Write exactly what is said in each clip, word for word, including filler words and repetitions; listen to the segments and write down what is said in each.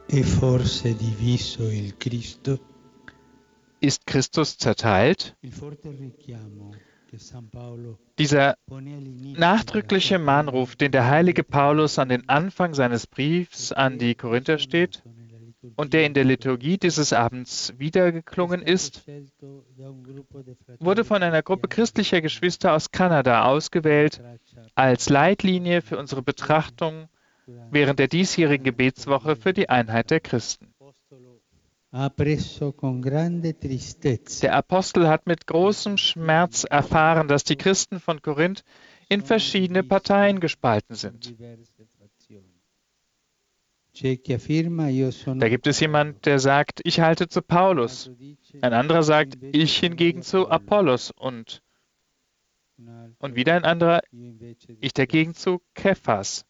È forse diviso il Cristo? Ist Christus zerteilt? Il forte richiamo che San Paolo Dieser pone all'inizio della nachdrückliche sua Mahnruf, den der heilige Paulus an den Anfang seines Briefs an die Korinther steht und der in der Liturgie dieses Abends wiedergeklungen ist, wurde von einer Gruppe christlicher Geschwister aus Kanada ausgewählt als Leitlinie für unsere Betrachtung während der diesjährigen Gebetswoche für die Einheit der Christen. Der Apostel hat mit großem Schmerz erfahren, dass die Christen von Korinth in verschiedene Parteien gespalten sind. Da gibt es jemand, der sagt, ich halte zu Paulus. Ein anderer sagt, ich hingegen zu Apollos. Und, und wieder ein anderer, ich dagegen zu Kephas.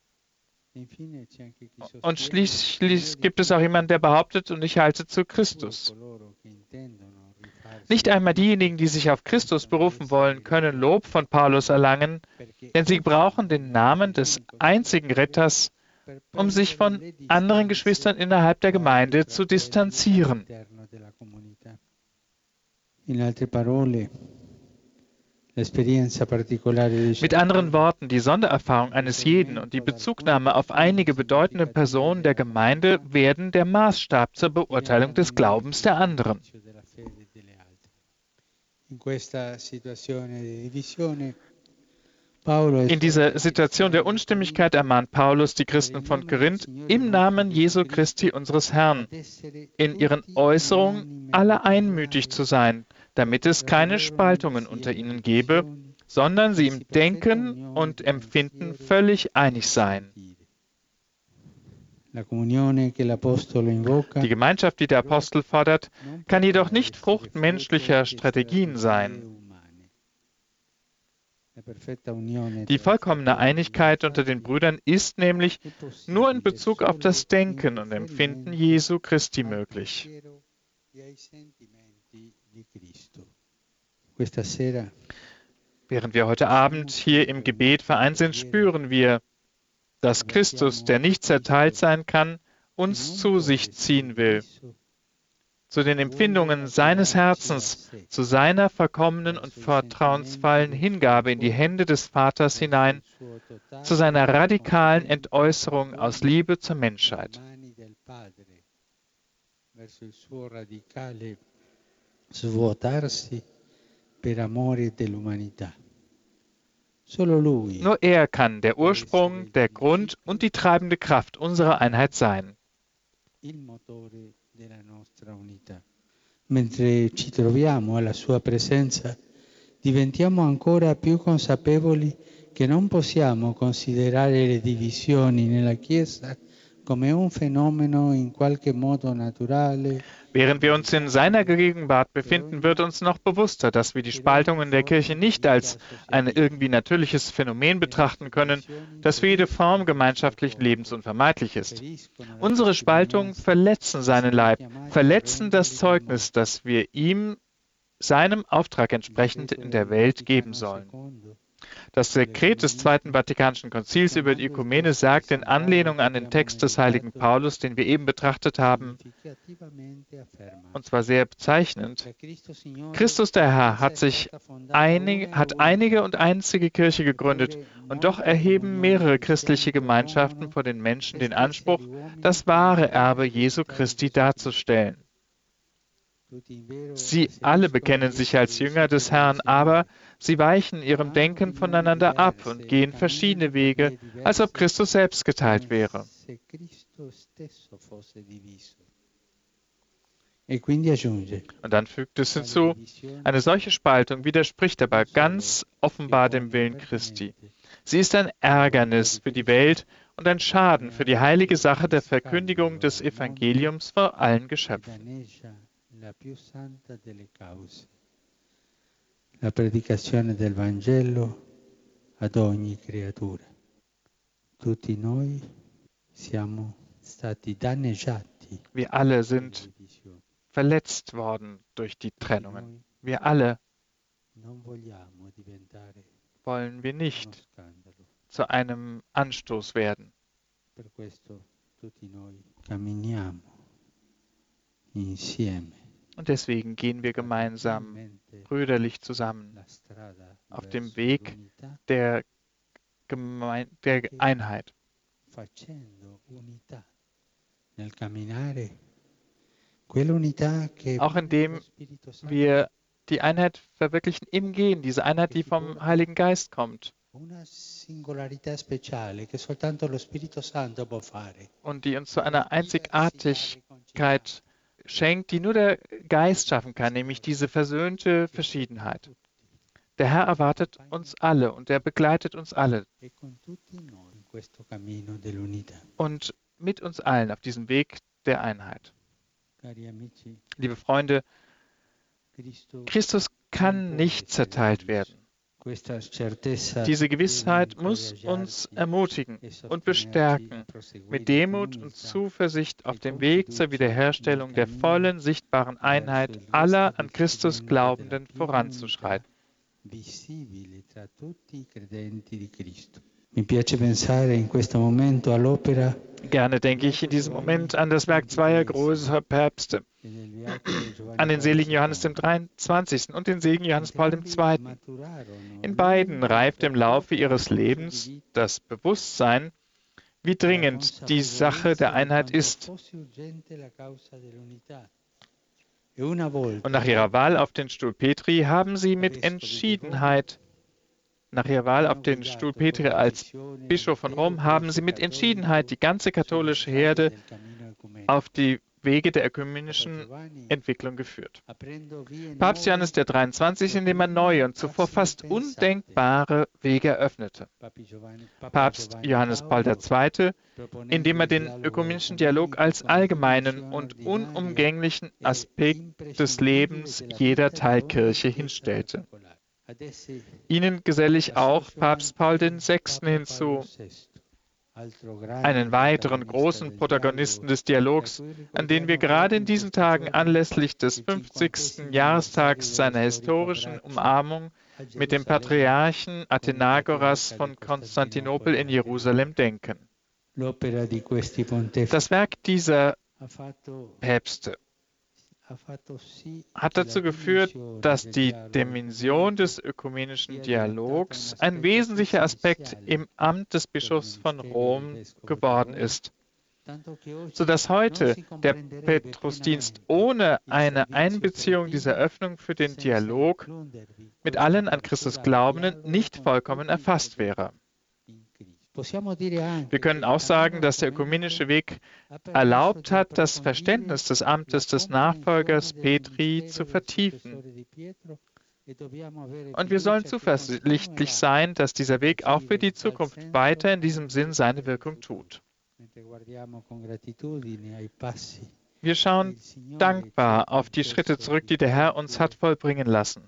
Und schließlich gibt es auch jemanden, der behauptet, und ich halte zu Christus. Nicht einmal diejenigen, die sich auf Christus berufen wollen, können Lob von Paulus erlangen, denn sie brauchen den Namen des einzigen Retters, um sich von anderen Geschwistern innerhalb der Gemeinde zu distanzieren. Mit anderen Worten, die Sondererfahrung eines jeden und die Bezugnahme auf einige bedeutende Personen der Gemeinde werden der Maßstab zur Beurteilung des Glaubens der anderen. In dieser Situation der Unstimmigkeit ermahnt Paulus die Christen von Korinth im Namen Jesu Christi unseres Herrn, in ihren Äußerungen alle einmütig zu sein, damit es keine Spaltungen unter ihnen gebe, sondern sie im Denken und Empfinden völlig einig seien. Die Gemeinschaft, die der Apostel fordert, kann jedoch nicht Frucht menschlicher Strategien sein. Die vollkommene Einigkeit unter den Brüdern ist nämlich nur in Bezug auf das Denken und Empfinden Jesu Christi möglich. Während wir heute Abend hier im Gebet vereint sind, spüren wir, dass Christus, der nicht zerteilt sein kann, uns zu sich ziehen will, zu den Empfindungen seines Herzens, zu seiner vollkommenen und vertrauensvollen Hingabe in die Hände des Vaters hinein, zu seiner radikalen Entäußerung aus Liebe zur Menschheit. Nur er kann der Ursprung, der Grund und die treibende Kraft unserer Einheit sein. Mentre ci troviamo alla sua presenza, diventiamo ancora più consapevoli che non possiamo considerare le divisioni nella Chiesa come un fenomeno in qualche modo naturale. Während wir uns in seiner Gegenwart befinden, wird uns noch bewusster, dass wir die Spaltungen der Kirche nicht als ein irgendwie natürliches Phänomen betrachten können, das für jede Form gemeinschaftlichen Lebens unvermeidlich ist. Unsere Spaltungen verletzen seinen Leib, verletzen das Zeugnis, das wir ihm, seinem Auftrag entsprechend in der Welt geben sollen. Das Dekret des Zweiten Vatikanischen Konzils über die Ökumene sagt in Anlehnung an den Text des heiligen Paulus, den wir eben betrachtet haben, und zwar sehr bezeichnend: Christus der Herr hat sich einig, hat einige und einzige Kirche gegründet, und doch erheben mehrere christliche Gemeinschaften vor den Menschen den Anspruch, das wahre Erbe Jesu Christi darzustellen. Sie alle bekennen sich als Jünger des Herrn, aber sie weichen ihrem Denken voneinander ab und gehen verschiedene Wege, als ob Christus selbst geteilt wäre. Und dann fügt es hinzu, eine solche Spaltung widerspricht aber ganz offenbar dem Willen Christi. Sie ist ein Ärgernis für die Welt und ein Schaden für die heilige Sache der Verkündigung des Evangeliums vor allen Geschöpfen. La più santa delle cause, la predicazione del Vangelo ad ogni creatura. Tutti noi siamo stati danneggiati. Wir alle sind verletzt worden durch die Trennungen. Wir alle wollen wir nicht zu einem Anstoß werden. Per questo tutti noi camminiamo insieme, Und deswegen gehen wir gemeinsam, brüderlich zusammen, la strada auf dem verso Weg l'unità, der, Gemein der Einheit. facendo unità nel camminare, quell'unità che Auch viene dallo indem Spirito Santo, wir die Einheit verwirklichen im Gehen, diese Einheit, die vom Heiligen Geist kommt una singolarità speciale che soltanto lo Spirito Santo può fare. und die uns zu einer Einzigartigkeit schenkt, die nur der Geist schaffen kann, nämlich diese versöhnte Verschiedenheit. Der Herr erwartet uns alle und er begleitet uns alle E con tutti noi in questo cammino dell'unità. und mit uns allen auf diesem Weg der Einheit. Cari amici, Liebe Freunde, Cristo Christus kann nicht zerteilt werden. questa certezza Diese deve Gewissheit muss incoraggiarci uns ermutigen e und sostenerci bestärken, a proseguire mit con Demut und umiltà Zuversicht auf dem Weg zur Wiederherstellung der vollen, sichtbaren Einheit aller an Christus Glaubenden voranzuschreiten. visibile tra tutti i credenti di Cristo. Mi piace pensare in questo momento all'opera Gerne denke ich in diesem Moment an das Werk zweier großer Päpste, e nel Beato Giovanni an den seligen Paolo Johannes dem dreiundzwanzigsten und den seligen Johannes Paul dem secondo. zweiten. Maturarono In beiden reift im Laufe ihres Lebens das Bewusstsein, wie dringend die Sache der Einheit ist. Und nach ihrer Wahl auf den Stuhl Petri haben sie mit Entschiedenheit, nach ihrer Wahl auf den Stuhl Petri als Bischof von Rom, haben sie mit Entschiedenheit die ganze katholische Herde auf die Wege der ökumenischen Entwicklung geführt. Papst Johannes der dreiundzwanzigste, indem er neue und zuvor fast undenkbare Wege eröffnete. Papst Johannes Paul der zweite, indem er den ökumenischen Dialog als allgemeinen und unumgänglichen Aspekt des Lebens jeder Teilkirche hinstellte. Ihnen geselle ich auch Papst Paul der sechste hinzu, einen weiteren großen Protagonisten des Dialogs, an den wir gerade in diesen Tagen anlässlich des fünfzigsten Jahrestags seiner historischen Umarmung mit dem Patriarchen Athenagoras von Konstantinopel in Jerusalem denken. Das Werk dieser Päpste hat dazu geführt, dass die Dimension des ökumenischen Dialogs ein wesentlicher Aspekt im Amt des Bischofs von Rom geworden ist, sodass heute der Petrusdienst ohne eine Einbeziehung dieser Öffnung für den Dialog mit allen an Christus Glaubenden nicht vollkommen erfasst wäre. Wir können auch sagen, dass der ökumenische Weg erlaubt hat, das Verständnis des Amtes des Nachfolgers Petri zu vertiefen. Und wir sollen zuversichtlich sein, dass dieser Weg auch für die Zukunft weiter in diesem Sinn seine Wirkung tut. Wir schauen dankbar auf die Schritte zurück, die der Herr uns hat vollbringen lassen.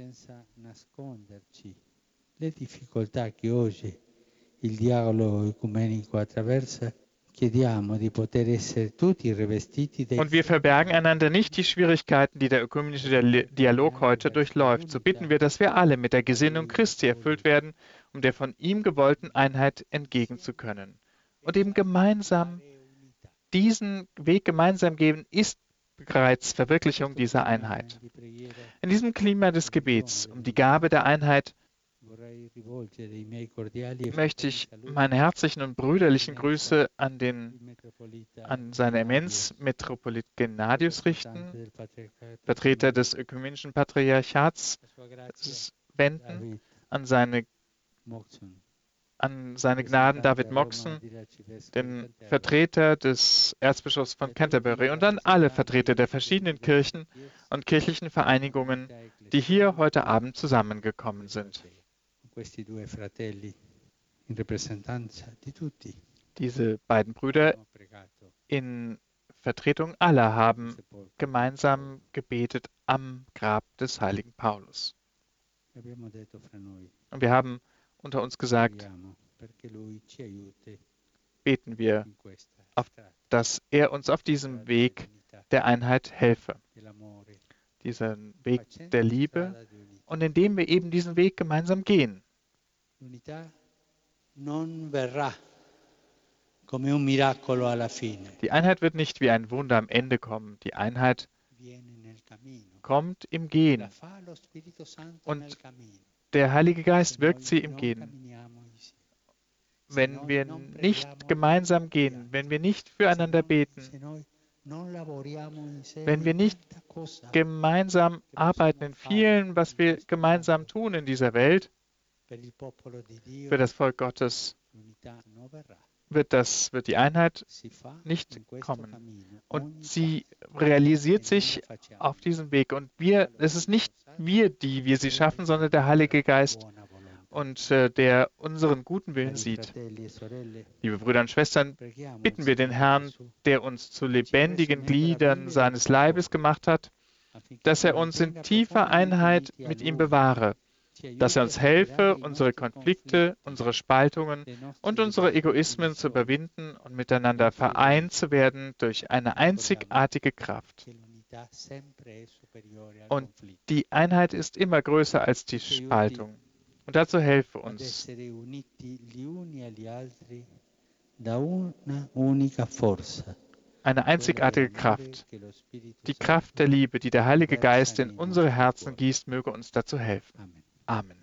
Il dialogo ecumenico attraversa, chiediamo di poter essere tutti rivestiti dei. Und wir verbergen einander nicht die Schwierigkeiten, die der ökumenische Dialog heute durchläuft. So bitten wir, dass wir alle mit der Gesinnung Christi erfüllt werden, um der von ihm gewollten Einheit entgegen zu können. Und eben gemeinsam diesen Weg gemeinsam gehen, ist bereits Verwirklichung dieser Einheit. In diesem Klima des Gebets um die Gabe der Einheit möchte ich meine herzlichen und brüderlichen Grüße an, den, an seine Eminenz Metropolit Gennadius richten, Vertreter des ökumenischen Patriarchats wenden, an seine, an seine Gnaden David Moxon, den Vertreter des Erzbischofs von Canterbury und an alle Vertreter der verschiedenen Kirchen und kirchlichen Vereinigungen, die hier heute Abend zusammengekommen sind. Diese beiden Brüder in Vertretung aller haben gemeinsam gebetet am Grab des heiligen Paulus. Und wir haben unter uns gesagt, beten wir, auf, dass er uns auf diesem Weg der Einheit helfe, diesen Weg der Liebe, und indem wir eben diesen Weg gemeinsam gehen. come un miracolo alla fine. Die Einheit wird nicht wie ein Wunder am Ende kommen. Die Einheit Viene nel cammino. kommt im La Gehen. fa lo Spirito Santo Und nel cammino. der Heilige Geist Se wirkt noi sie im non Gehen. camminiamo insieme, se Wenn noi wir non nicht preghiamo gemeinsam tutti gehen, insieme, wenn wir nicht se füreinander noi- beten, se noi non lavoriamo insieme wenn wir in nicht tanta cosa gemeinsam arbeiten in vielen, was wir gemeinsam tun in dieser Welt, per il popolo di Dio, für das Volk Gottes, l'unità non verrà. wird, das, wird die Einheit Si fa nicht in questo kommen. cammino Und ogni sie passo realisiert che noi sich facciamo. auf diesem Weg. Und wir, es ist nicht wir, die wir sie schaffen, sondern der Heilige Geist Buona volontà. und äh, der unseren guten Willen Cari sieht. fratelli e sorelle, Liebe Brüder und Schwestern, preghiamo bitten wir den il Herrn, Signore Gesù der uns zu lebendigen Gliedern seines Leibes gemacht hat, affinché dass er ci uns in mantenga tiefer profondamente Einheit uniti a mit ihm Lui, bewahre, ci aiuti dass er a uns superare helfe, i unsere nostri Konflikte, conflitti, unsere Spaltungen le nostre und unsere Egoismen zu überwinden und miteinander vereint zu werden durch eine einzigartige Kraft. che l'unità sempre è superiore al Und conflitto. die Einheit ist immer größer als die Spaltung. Und dazu helfe Ad uns, essere uniti gli uni agli altri da una unica forza, eine einzigartige Kraft. Die Kraft der Liebe, die der Heilige Geist in unsere Herzen gießt, möge uns dazu helfen. Amen. Amen.